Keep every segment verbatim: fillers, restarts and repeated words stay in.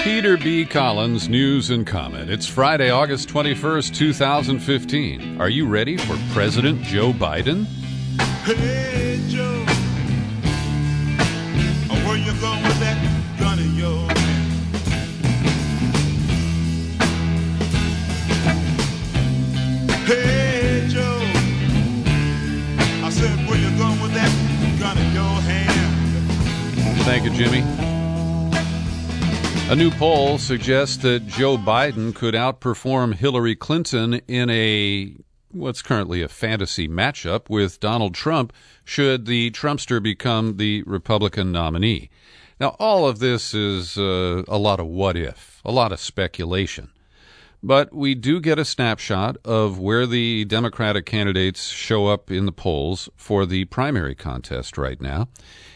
Peter B. Collins, News and Comment. It's Friday, August twenty-first, two thousand fifteen. Are you ready for President Joe Biden? Hey, Joe, where you going with that gun in your hand? Hey, Joe, I said, where you going with that gun in your hand? Thank you, Jimmy. A new poll suggests that Joe Biden could outperform Hillary Clinton in a what's currently a fantasy matchup with Donald Trump should the Trumpster become the Republican nominee. Now, all of this is uh, a lot of what if, a lot of speculation. But we do get a snapshot of where the Democratic candidates show up in the polls for the primary contest right now.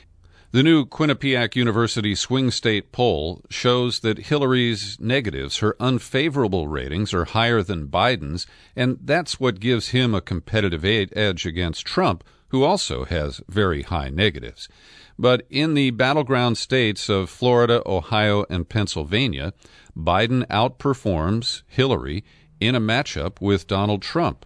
The new Quinnipiac University swing state poll shows that Hillary's negatives, her unfavorable ratings, are higher than Biden's, and that's what gives him a competitive edge against Trump, who also has very high negatives. But in the battleground states of Florida, Ohio, and Pennsylvania, Biden outperforms Hillary in a matchup with Donald Trump.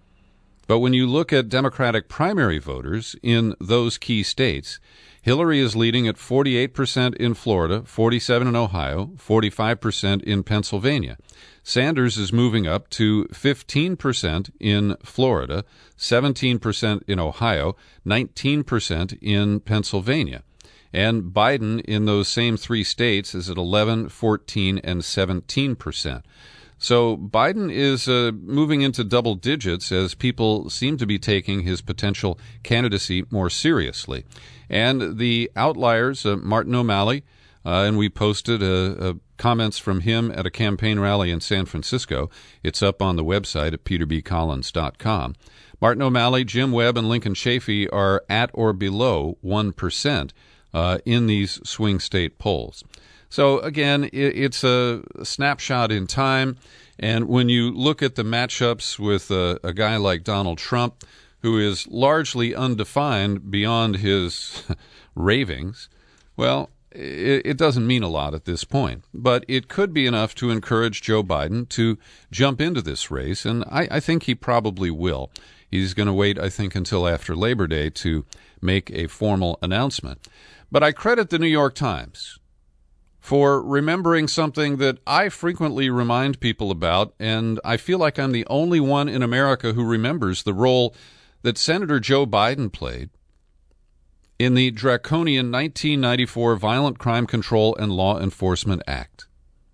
But when you look at Democratic primary voters in those key states, Hillary is leading at forty-eight percent in Florida, forty-seven percent in Ohio, forty-five percent in Pennsylvania. Sanders is moving up to fifteen percent in Florida, seventeen percent in Ohio, nineteen percent in Pennsylvania. And Biden in those same three states is at eleven, fourteen, and seventeen percent. So Biden is uh, moving into double digits as people seem to be taking his potential candidacy more seriously. And the outliers, uh, Martin O'Malley, uh, and we posted uh, uh, comments from him at a campaign rally in San Francisco. It's up on the website at peter b collins dot com. Martin O'Malley, Jim Webb, and Lincoln Chafee are at or below one percent uh, in these swing state polls. So, again, it's a snapshot in time, and when you look at the matchups with a, a guy like Donald Trump, who is largely undefined beyond his ravings, well, it, it doesn't mean a lot at this point. But it could be enough to encourage Joe Biden to jump into this race, and I, I think he probably will. He's going to wait, I think, until after Labor Day to make a formal announcement. But I credit the New York Times for remembering something that I frequently remind people about, and I feel like I'm the only one in America who remembers the role that Senator Joe Biden played in the draconian nineteen ninety-four Violent Crime Control and Law Enforcement Act.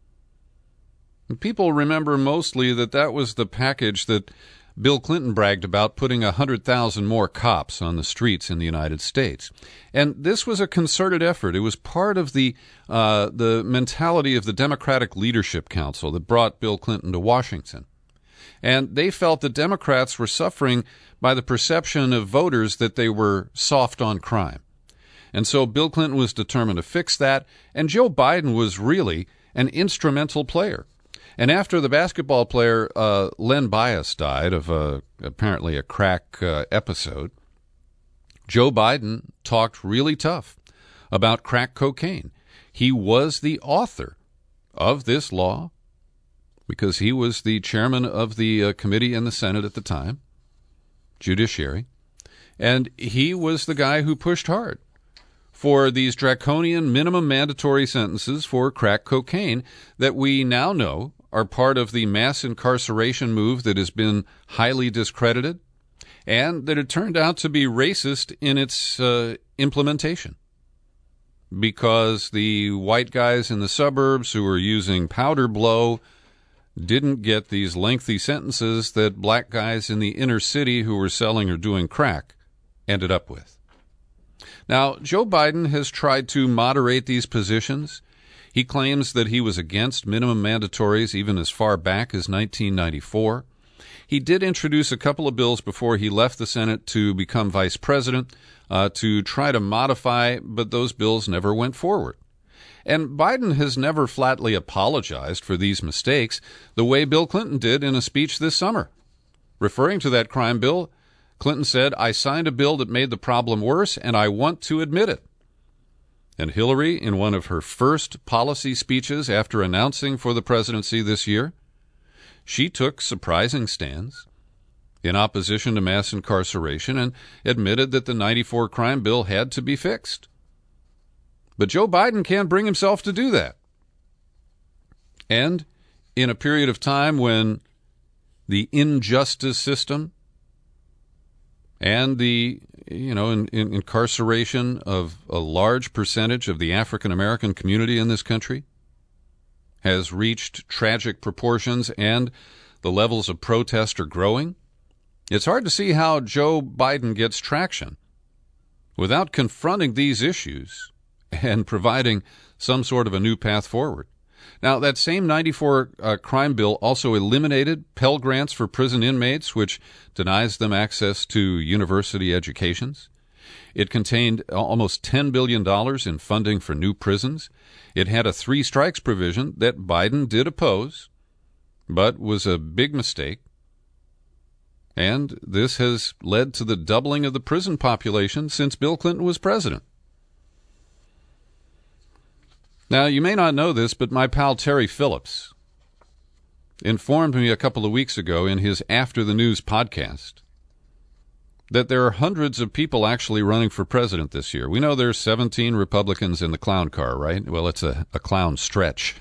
And people remember mostly that that was the package that Bill Clinton bragged about, putting one hundred thousand more cops on the streets in the United States. And this was a concerted effort. It was part of the uh, the mentality of the Democratic Leadership Council that brought Bill Clinton to Washington. And they felt that Democrats were suffering by the perception of voters that they were soft on crime. And so Bill Clinton was determined to fix that, and Joe Biden was really an instrumental player. And after the basketball player uh, Len Bias died of a, apparently a crack uh, episode, Joe Biden talked really tough about crack cocaine. He was the author of this law because he was the chairman of the uh, committee in the Senate at the time, Judiciary, and he was the guy who pushed hard for these draconian minimum mandatory sentences for crack cocaine that we now know are part of the mass incarceration move that has been highly discredited and that it turned out to be racist in its uh, implementation because the white guys in the suburbs who were using powder blow didn't get these lengthy sentences that black guys in the inner city who were selling or doing crack ended up with. Now, Joe Biden has tried to moderate these positions. He claims that he was against minimum mandatories even as far back as nineteen ninety-four. He did introduce a couple of bills before he left the Senate to become vice president uh, to try to modify, but those bills never went forward. And Biden has never flatly apologized for these mistakes the way Bill Clinton did in a speech this summer. Referring to that crime bill, Clinton said, "I signed a bill that made the problem worse, and I want to admit it." And Hillary, in one of her first policy speeches after announcing for the presidency this year, she took surprising stands in opposition to mass incarceration and admitted that the ninety-four crime bill had to be fixed. But Joe Biden can't bring himself to do that. And in a period of time when the injustice system and the, you know, in, in incarceration of a large percentage of the African American community in this country has reached tragic proportions and the levels of protest are growing, it's hard to see how Joe Biden gets traction without confronting these issues and providing some sort of a new path forward. Now, that same ninety-four uh, crime bill also eliminated Pell Grants for prison inmates, which denies them access to university educations. It contained almost ten billion dollars in funding for new prisons. It had a three strikes provision that Biden did oppose, but was a big mistake. And this has led to the doubling of the prison population since Bill Clinton was president. Now, you may not know this, but my pal Terry Phillips informed me a couple of weeks ago in his After the News podcast that there are hundreds of people actually running for president this year. We know there's seventeen Republicans in the clown car, right? Well, it's a, a clown stretch.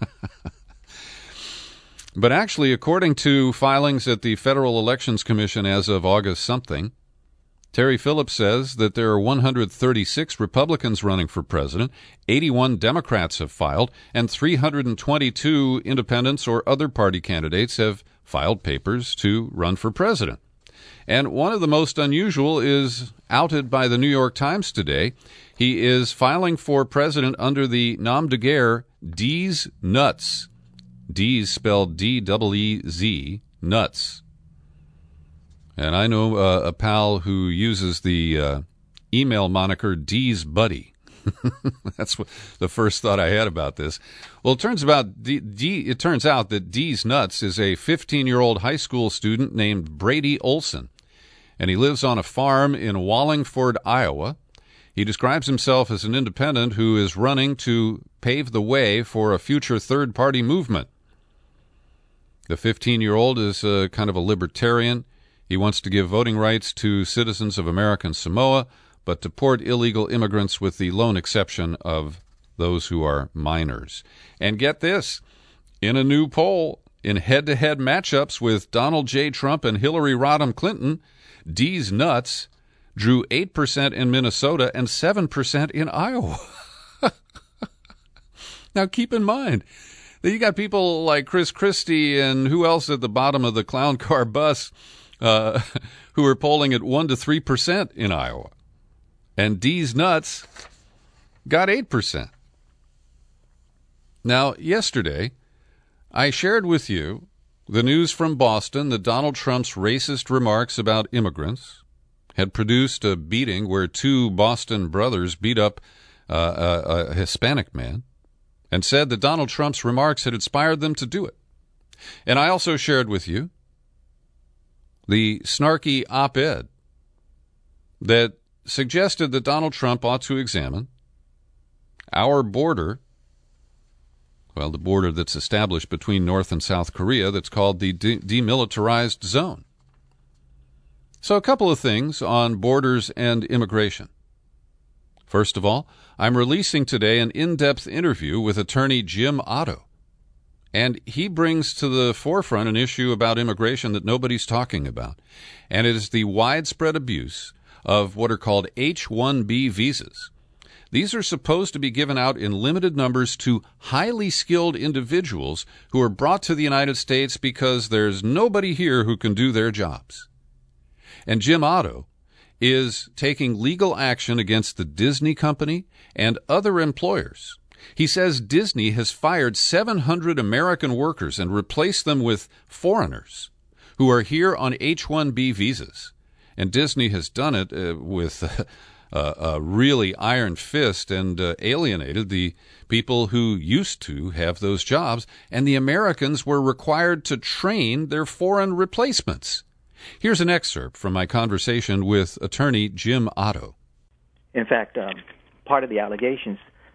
But actually, according to filings at the Federal Elections Commission as of August something, Terry Phillips says that there are one hundred thirty-six Republicans running for president, eighty-one Democrats have filed, and three hundred twenty-two independents or other party candidates have filed papers to run for president. And one of the most unusual is outed by the New York Times today. He is filing for president under the nom de guerre Deez Nuts. Deez spelled D E E Z, nuts. And I know uh, a pal who uses the uh, email moniker Deez Buddy. That's what, the first thought I had about this. Well, it turns about D, D, it turns out that Deez Nuts is a fifteen-year-old high school student named Brady Olson, and he lives on a farm in Wallingford, Iowa. He describes himself as an independent who is running to pave the way for a future third-party movement. The fifteen-year-old is uh, kind of a libertarian. He wants to give voting rights to citizens of American Samoa, but deport illegal immigrants with the lone exception of those who are minors. And get this, in a new poll, in head-to-head matchups with Donald J. Trump and Hillary Rodham Clinton, Deez Nuts drew eight percent in Minnesota and seven percent in Iowa. Now, keep in mind that you got people like Chris Christie and who else at the bottom of the clown car bus uh, who are polling at one to three percent in Iowa. And Deez Nuts got eight percent. Now, yesterday, I shared with you the news from Boston that Donald Trump's racist remarks about immigrants had produced a beating where two Boston brothers beat up uh, a, a Hispanic man and said that Donald Trump's remarks had inspired them to do it. And I also shared with you the snarky op-ed that suggested that Donald Trump ought to examine our border, well, the border that's established between North and South Korea that's called the de- demilitarized zone. So a couple of things on borders and immigration. First of all, I'm releasing today an in-depth interview with attorney Jim Otto, and he brings to the forefront an issue about immigration that nobody's talking about, and it is the widespread abuse of what are called H one B visas. These are supposed to be given out in limited numbers to highly skilled individuals who are brought to the United States because there's nobody here who can do their jobs. And Jim Otto is taking legal action against the Disney company and other employers. He says Disney has fired seven hundred American workers and replaced them with foreigners who are here on H one B visas. And Disney has done it uh, with uh, uh, a really iron fist and uh, alienated the people who used to have those jobs, and the Americans were required to train their foreign replacements. Here's an excerpt from my conversation with attorney Jim Otto. In fact, um, part of the allegations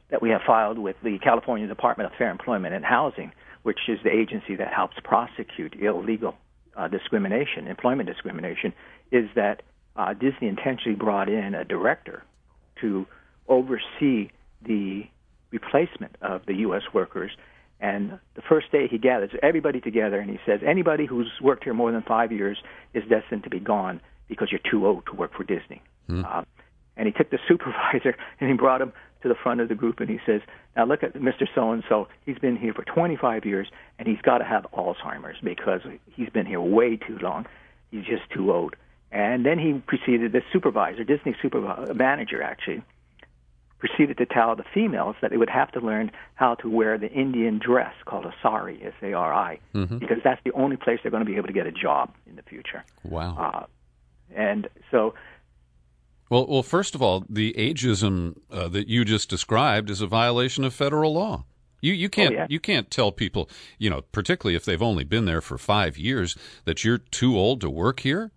that we have filed with the California Department of Fair Employment and Housing, which is the agency that helps prosecute illegal uh, discrimination, employment discrimination, is that uh, Disney intentionally brought in a director to oversee the replacement of the U S workers. And the first day he gathers everybody together and he says, anybody who's worked here more than five years is destined to be gone because you're too old to work for Disney. Hmm. Uh, and he took the supervisor and he brought him to the front of the group and he says, now look at Mister So-and-so. He's been here for twenty-five years and he's got to have Alzheimer's because he's been here way too long. He's just too old. And then he proceeded, the supervisor, Disney supervisor, manager actually, proceeded to tell the females that they would have to learn how to wear the Indian dress called a sari, S A R I, mm-hmm. because that's the only place they're going to be able to get a job in the future. Wow. Uh, and so... Well, well, first of all, the ageism uh, that you just described is a violation of federal law. You you can't oh, yeah. you can't tell people, you know, particularly if they've only been there for five years, that you're too old to work here.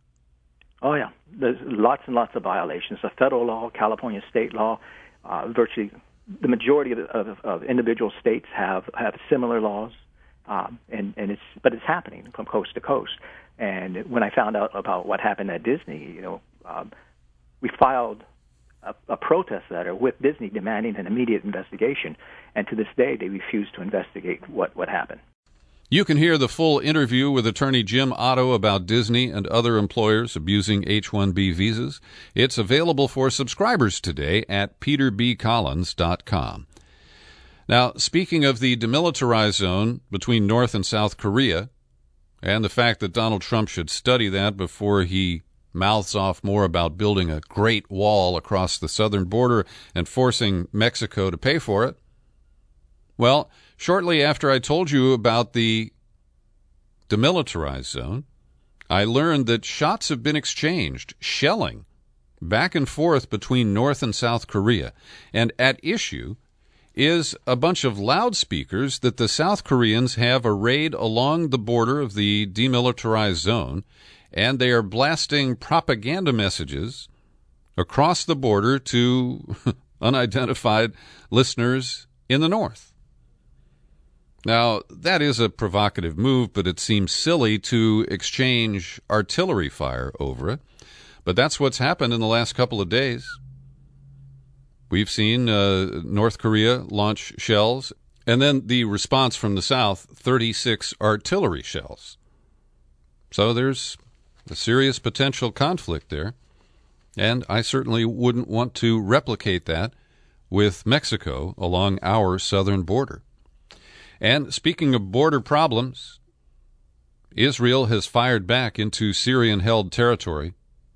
Oh yeah, there's lots and lots of violations of federal law, California state law. Uh, virtually, the majority of, of, of individual states have, have similar laws, um, and and it's but it's happening from coast to coast. And when I found out about what happened at Disney, you know. Um, We filed a, a protest letter with Disney demanding an immediate investigation, and to this day they refuse to investigate what, what happened. You can hear the full interview with attorney Jim Otto about Disney and other employers abusing H one B visas. It's available for subscribers today at peter b collins dot com. Now, speaking of the demilitarized zone between North and South Korea, and the fact that Donald Trump should study that before he mouths off more about building a great wall across the southern border and forcing Mexico to pay for it. Well, shortly after I told you about the demilitarized zone, I learned that shots have been exchanged, shelling, back and forth between North and South Korea. And at issue is a bunch of loudspeakers that the South Koreans have arrayed along the border of the demilitarized zone, and they are blasting propaganda messages across the border to unidentified listeners in the North. Now, that is a provocative move, but it seems silly to exchange artillery fire over it. But that's what's happened in the last couple of days. We've seen uh, North Korea launch shells, and then the response from the South, thirty-six artillery shells. So there's a serious potential conflict there, and I certainly wouldn't want to replicate that with Mexico along our southern border. And speaking of border problems, Israel has fired back into Syrian-held territory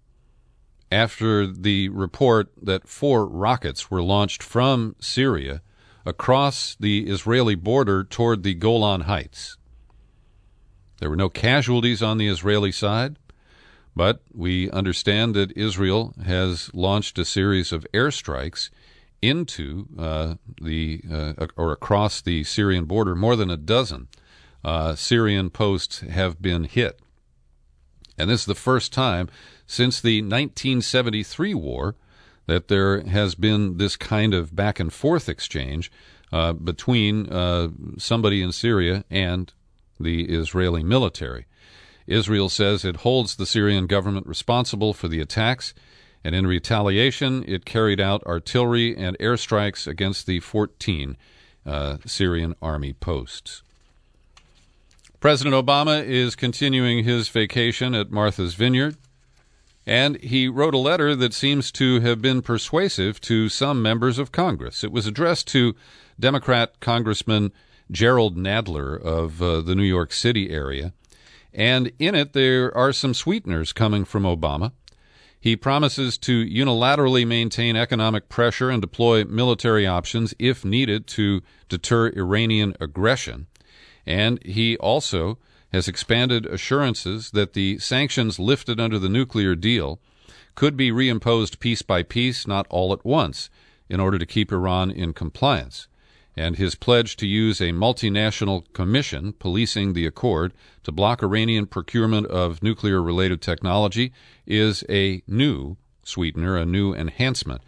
after the report that four rockets were launched from Syria across the Israeli border toward the Golan Heights. There were no casualties on the Israeli side, but we understand that Israel has launched a series of airstrikes into uh, the uh, or across the Syrian border. More than a dozen uh, Syrian posts have been hit. And this is the first time since the nineteen seventy-three war that there has been this kind of back and forth exchange uh, between uh, somebody in Syria and the Israeli military. Israel says it holds the Syrian government responsible for the attacks, and in retaliation, it carried out artillery and airstrikes against the fourteen uh, Syrian army posts. President Obama is continuing his vacation at Martha's Vineyard, and he wrote a letter that seems to have been persuasive to some members of Congress. It was addressed to Democrat Congressman Gerald Nadler of uh, the New York City area, and in it there are some sweeteners coming from Obama. He promises to unilaterally maintain economic pressure and deploy military options if needed to deter Iranian aggression. And he also has expanded assurances that the sanctions lifted under the nuclear deal could be reimposed piece by piece, not all at once, in order to keep Iran in compliance. And his pledge to use a multinational commission policing the accord to block Iranian procurement of nuclear-related technology is a new sweetener, a new enhancement.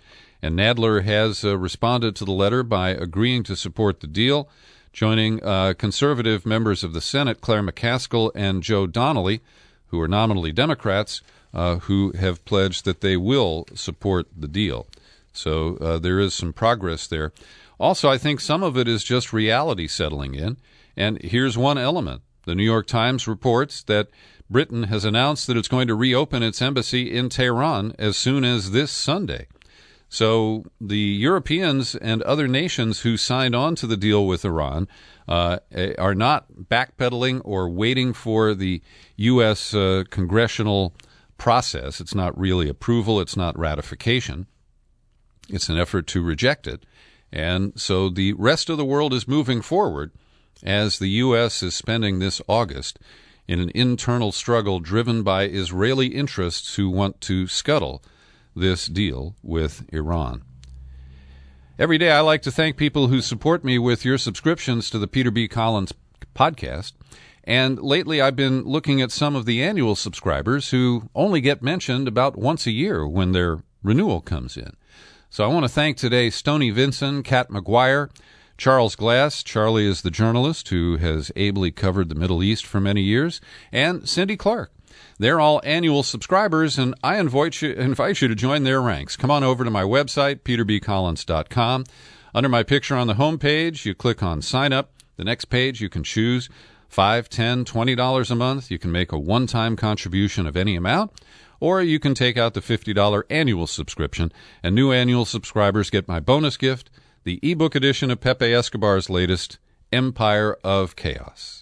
And Nadler has uh, responded to the letter by agreeing to support the deal, joining uh, conservative members of the Senate, Claire McCaskill and Joe Donnelly, who are nominally Democrats, uh, who have pledged that they will support the deal. So uh, there is some progress there. Also, I think some of it is just reality settling in. And here's one element. The New York Times reports that Britain has announced that it's going to reopen its embassy in Tehran as soon as this Sunday. So the Europeans and other nations who signed on to the deal with Iran uh, are not backpedaling or waiting for the U S uh, congressional process. It's not really approval. It's not ratification. It's an effort to reject it. And so the rest of the world is moving forward as the U S is spending this August in an internal struggle driven by Israeli interests who want to scuttle this deal with Iran. Every day I like to thank people who support me with your subscriptions to the Peter B. Collins podcast. And lately I've been looking at some of the annual subscribers who only get mentioned about once a year when their renewal comes in. So I want to thank today Stoney Vinson, Kat McGuire, Charles Glass. Charlie is the journalist who has ably covered the Middle East for many years, and Cindy Clark. They're all annual subscribers, and I invite you, invite you to join their ranks. Come on over to my website, peter b collins dot com. Under my picture on the home page, you click on Sign Up. The next page, you can choose five dollars, ten dollars, twenty dollars a month. You can make a one-time contribution of any amount, or you can take out the fifty dollars annual subscription, and new annual subscribers get my bonus gift, the ebook edition of Pepe Escobar's latest, Empire of Chaos.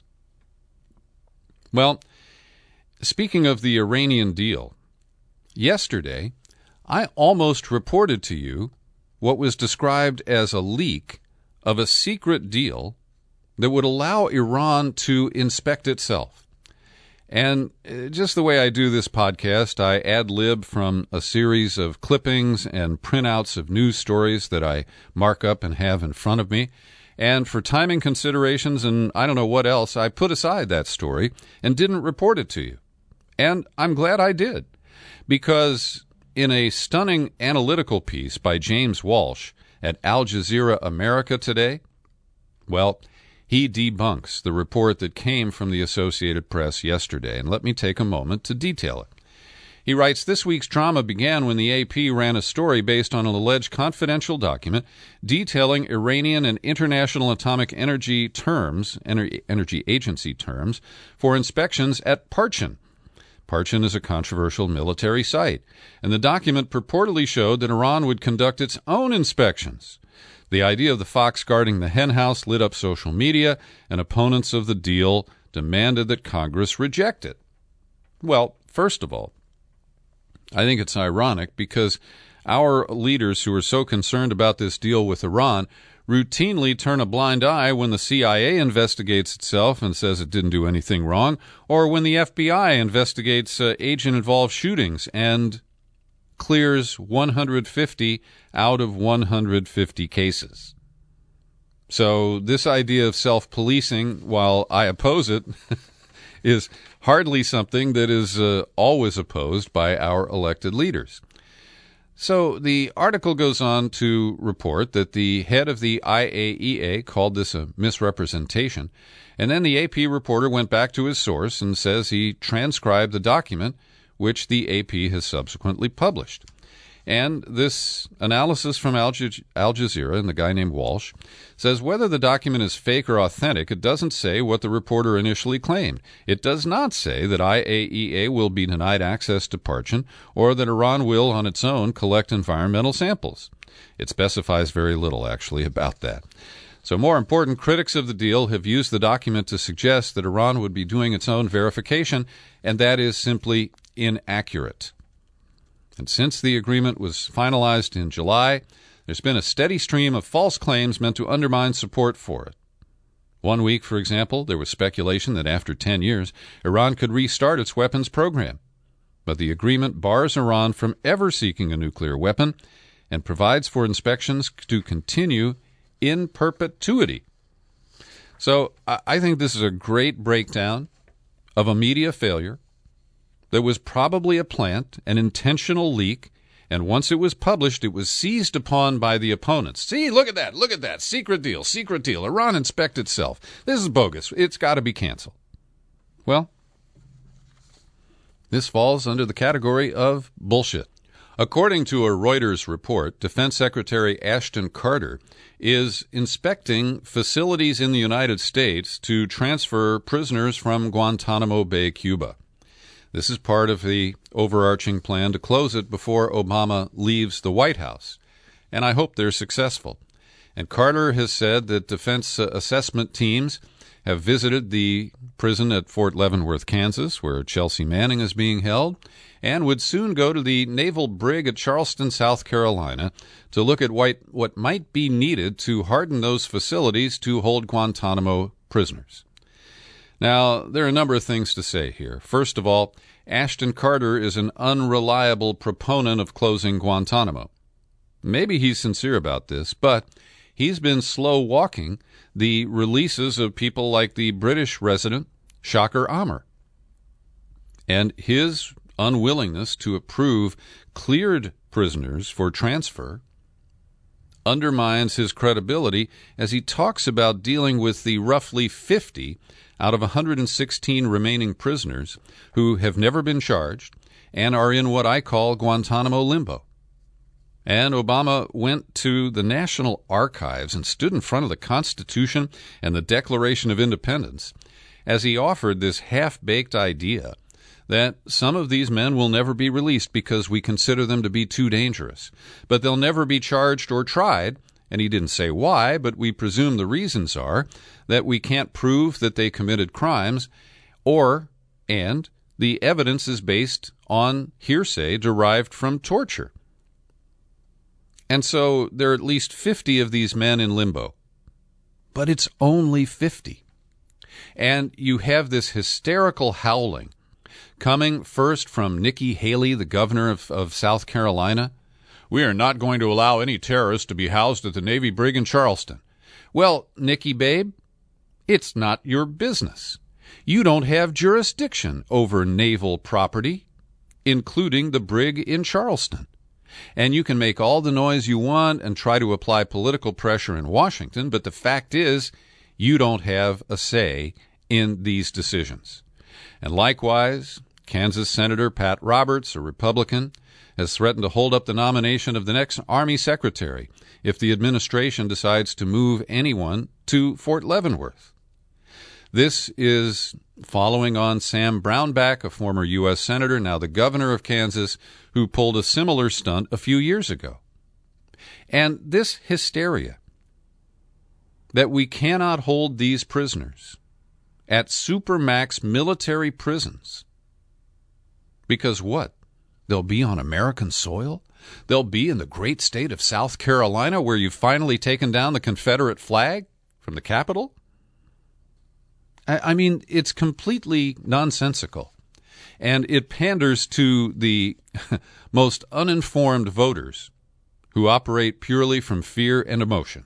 Well, speaking of the Iranian deal, yesterday I almost reported to you what was described as a leak of a secret deal that would allow Iran to inspect itself. And just the way I do this podcast, I ad-lib from a series of clippings and printouts of news stories that I mark up and have in front of me. And for timing considerations and I don't know what else, I put aside that story and didn't report it to you. And I'm glad I did, because in a stunning analytical piece by James Walsh at Al Jazeera America today, well, he debunks the report that came from the Associated Press yesterday, and let me take a moment to detail it. He writes, this week's drama began when the A P ran a story based on an alleged confidential document detailing Iranian and International Atomic Energy terms, Energy Agency terms, for inspections at Parchin. Parchin is a controversial military site, and the document purportedly showed that Iran would conduct its own inspections. The idea of the fox guarding the henhouse lit up social media, and opponents of the deal demanded that Congress reject it. Well, first of all, I think it's ironic because our leaders who are so concerned about this deal with Iran routinely turn a blind eye when the C I A investigates itself and says it didn't do anything wrong, or when the F B I investigates uh, agent-involved shootings and clears one hundred fifty out of one hundred fifty cases. So this idea of self-policing, while I oppose it, is hardly something that is uh, always opposed by our elected leaders. So the article goes on to report that the head of the I A E A called this a misrepresentation, and then the A P reporter went back to his source and says he transcribed the document, which the A P has subsequently published. And this analysis from Al Jazeera and the guy named Walsh says whether the document is fake or authentic, it doesn't say what the reporter initially claimed. It does not say that I A E A will be denied access to Parchin or that Iran will, on its own, collect environmental samples. It specifies very little, actually, about that. So more important, critics of the deal have used the document to suggest that Iran would be doing its own verification, and that is simply inaccurate. And since the agreement was finalized in July, there's been a steady stream of false claims meant to undermine support for it. One week, for example, there was speculation that after ten years, Iran could restart its weapons program. But the agreement bars Iran from ever seeking a nuclear weapon and provides for inspections to continue in perpetuity. So I think this is a great breakdown of a media failure. There was probably a plant, an intentional leak, And once it was published, it was seized upon by the opponents. See, look at that, look at that, secret deal, secret deal. Iran inspect itself. This is bogus. It's got to be canceled. Well, this falls under the category of bullshit. According to a Reuters report, Defense Secretary Ashton Carter is inspecting facilities in the United States to transfer prisoners from Guantanamo Bay, Cuba. This is part of the overarching plan to close it before Obama leaves the White House, and I hope they're successful. And Carter has said that defense uh, assessment teams have visited the prison at Fort Leavenworth, Kansas, where Chelsea Manning is being held, and would soon go to the Naval Brig at Charleston, South Carolina, to look at what, what might be needed to harden those facilities to hold Guantanamo prisoners. Now, there are a number of things to say here. First of all, Ashton Carter is an unreliable proponent of closing Guantanamo. Maybe he's sincere about this, but he's been slow walking the releases of people like the British resident Shaker Amr. And his unwillingness to approve cleared prisoners for transfer undermines his credibility as he talks about dealing with the roughly fifty out of one hundred sixteen remaining prisoners who have never been charged and are in what I call Guantanamo limbo. And Obama went to the National Archives and stood in front of the Constitution and the Declaration of Independence as he offered this half-baked idea that some of these men will never be released because we consider them to be too dangerous, but they'll never be charged or tried, and he didn't say why, but we presume the reasons are that we can't prove that they committed crimes, or, and, the evidence is based on hearsay derived from torture. And so there are at least fifty of these men in limbo. But it's only fifty. And you have this hysterical howling coming first from Nikki Haley, the governor of, of South Carolina. We are not going to allow any terrorists to be housed at the Navy Brig in Charleston. Well, Nikki, babe, it's not your business. You don't have jurisdiction over naval property, including the brig in Charleston. And you can make all the noise you want and try to apply political pressure in Washington, but the fact is you don't have a say in these decisions. And likewise, Kansas Senator Pat Roberts, a Republican, has threatened to hold up the nomination of the next Army Secretary if the administration decides to move anyone to Fort Leavenworth. This is following on Sam Brownback, a former U S Senator, now the governor of Kansas, who pulled a similar stunt a few years ago. And this hysteria that we cannot hold these prisoners at supermax military prisons because what? They'll be on American soil? They'll be in the great state of South Carolina where you've finally taken down the Confederate flag from the Capitol? I mean, it's completely nonsensical, and it panders to the most uninformed voters who operate purely from fear and emotion.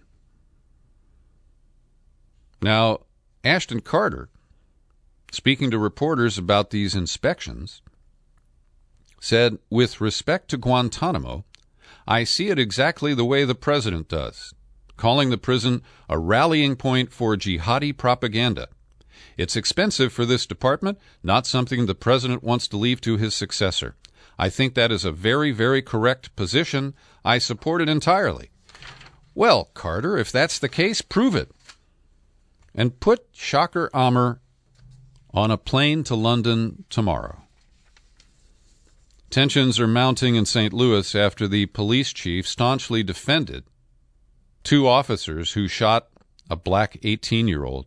Now, Ashton Carter, speaking to reporters about these inspections, said, with respect to Guantanamo, I see it exactly the way the president does, calling the prison a rallying point for jihadi propaganda. It's expensive for this department, not something the president wants to leave to his successor. I think that is a very, very correct position. I support it entirely. Well, Carter, if that's the case, prove it. And put Shaker Amr on a plane to London tomorrow. Tensions are mounting in Saint Louis after the police chief staunchly defended two officers who shot a black eighteen-year-old.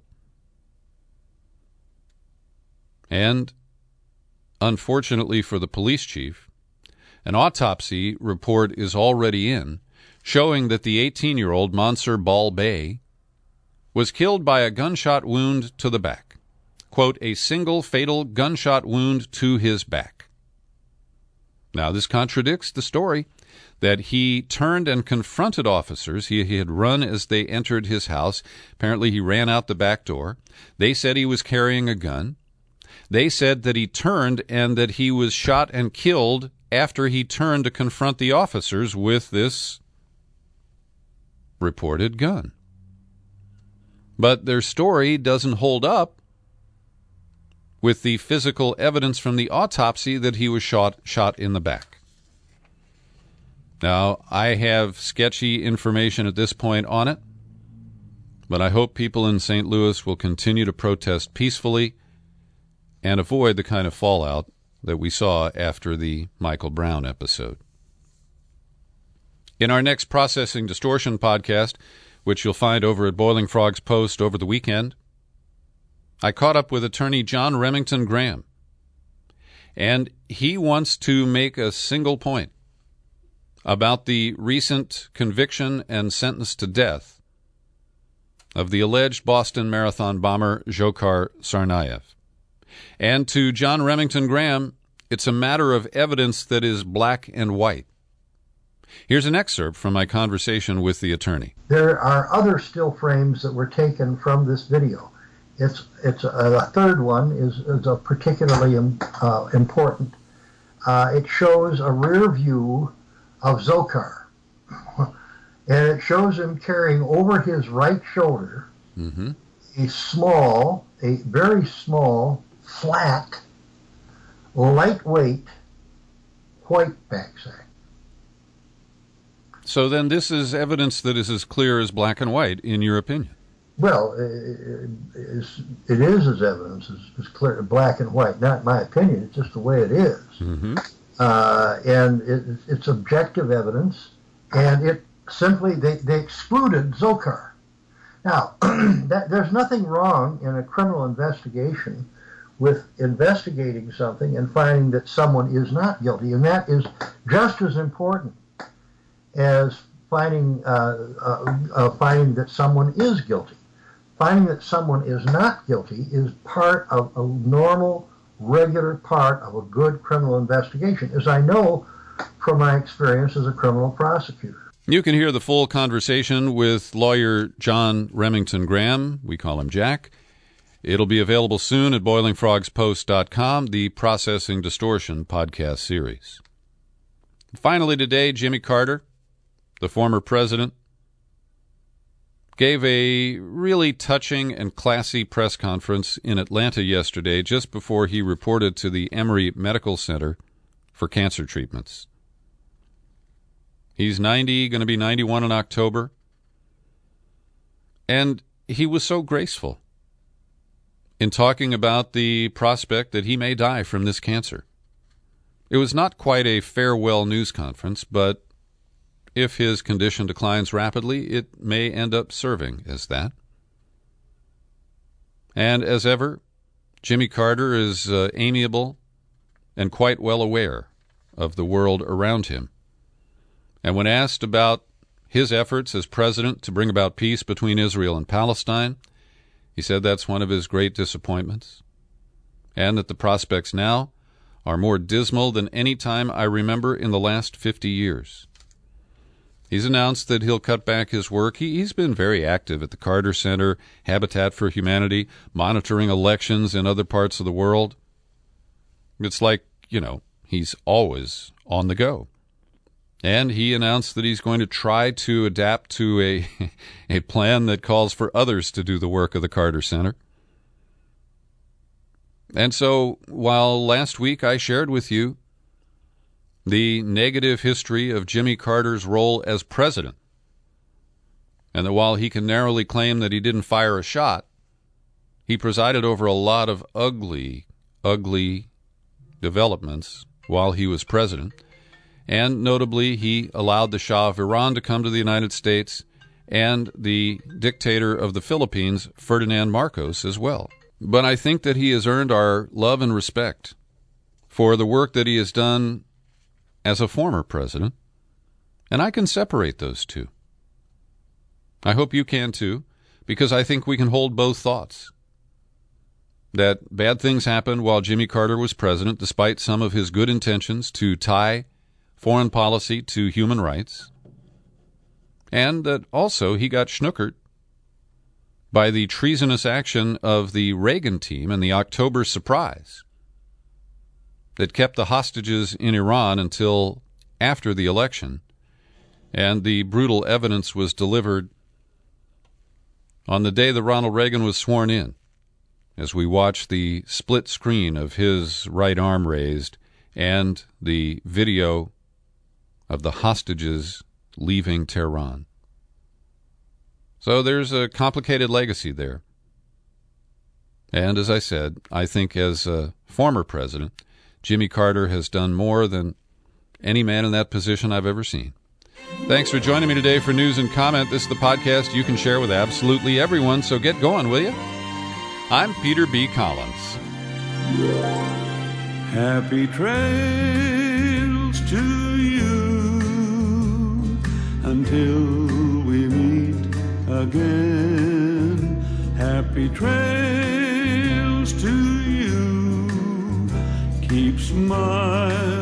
And, unfortunately for the police chief, an autopsy report is already in, showing that the eighteen-year-old Mansur Bal Bey was killed by a gunshot wound to the back. Quote, a single fatal gunshot wound to his back. Now, this contradicts the story that he turned and confronted officers he, he had run as they entered his house. Apparently, he ran out the back door. They said he was carrying a gun. They said that he turned and that he was shot and killed after he turned to confront the officers with this reported gun. But their story doesn't hold up with the physical evidence from the autopsy that he was shot shot in the back. Now, I have sketchy information at this point on it, but I hope people in Saint Louis will continue to protest peacefully and avoid the kind of fallout that we saw after the Michael Brown episode. In our next Processing Distortion podcast, which you'll find over at Boiling Frog's Post over the weekend, I caught up with attorney John Remington Graham, and he wants to make a single point about the recent conviction and sentence to death of the alleged Boston Marathon bomber Dzhokhar Tsarnaev. And to John Remington Graham, it's a matter of evidence that is black and white. Here's an excerpt from my conversation with the attorney. There are other still frames that were taken from this video. It's it's a, a third one is, is a particularly uh, important. Uh, it shows a rear view of Dzhokhar, and it shows him carrying over his right shoulder mm-hmm. a small, a very small, flat, lightweight, white backpack. So then this is evidence that is as clear as black and white, in your opinion? Well, it is, it is as evidence as, as clear, black and white. Not my opinion, it's just the way it is. Mm-hmm. Uh, and it, it's objective evidence, and it simply, they, they excluded Dzhokhar. Now, that, there's nothing wrong in a criminal investigation with investigating something and finding that someone is not guilty, and that is just as important as finding uh, uh, uh, finding that someone is guilty. Finding that someone is not guilty is part of a normal, regular part of a good criminal investigation, as I know from my experience as a criminal prosecutor. You can hear the full conversation with lawyer John Remington Graham. We call him Jack. It'll be available soon at boiling frogs post dot com, the Processing Distortion podcast series. Finally today, Jimmy Carter, the former president, gave a really touching and classy press conference in Atlanta yesterday just before he reported to the Emory Medical Center for cancer treatments. He's ninety, going to be ninety-one in October. And he was so graceful in talking about the prospect that he may die from this cancer. It was not quite a farewell news conference, but if his condition declines rapidly, it may end up serving as that. And as ever, Jimmy Carter is uh, amiable and quite well aware of the world around him. And when asked about his efforts as president to bring about peace between Israel and Palestine, he said that's one of his great disappointments, and that the prospects now are more dismal than any time I remember in the last fifty years. He's announced that he'll cut back his work. He, he's been very active at the Carter Center, Habitat for Humanity, monitoring elections in other parts of the world. It's like, you know, he's always on the go. And he announced that he's going to try to adapt to a, a plan that calls for others to do the work of the Carter Center. And so, while last week I shared with you the negative history of Jimmy Carter's role as president, and that while he can narrowly claim that he didn't fire a shot, he presided over a lot of ugly, ugly developments while he was president. And notably, he allowed the Shah of Iran to come to the United States and the dictator of the Philippines, Ferdinand Marcos, as well. But I think that he has earned our love and respect for the work that he has done as a former president, and I can separate those two. I hope you can too, because I think we can hold both thoughts. That bad things happened while Jimmy Carter was president, despite some of his good intentions to tie foreign policy to human rights, and that also he got snookered by the treasonous action of the Reagan team and the October surprise. that kept the hostages in Iran until after the election, and the brutal evidence was delivered on the day that Ronald Reagan was sworn in, as we watch the split screen of his right arm raised and the video of the hostages leaving Tehran. So there's a complicated legacy there. And as I said, I think as a former president, Jimmy Carter has done more than any man in that position I've ever seen. Thanks for joining me today for News and Comment. This is the podcast you can share with absolutely everyone, so get going, will you? I'm Peter B. Collins. Happy trails to you until we meet again. Happy trails to you. Keep smiling.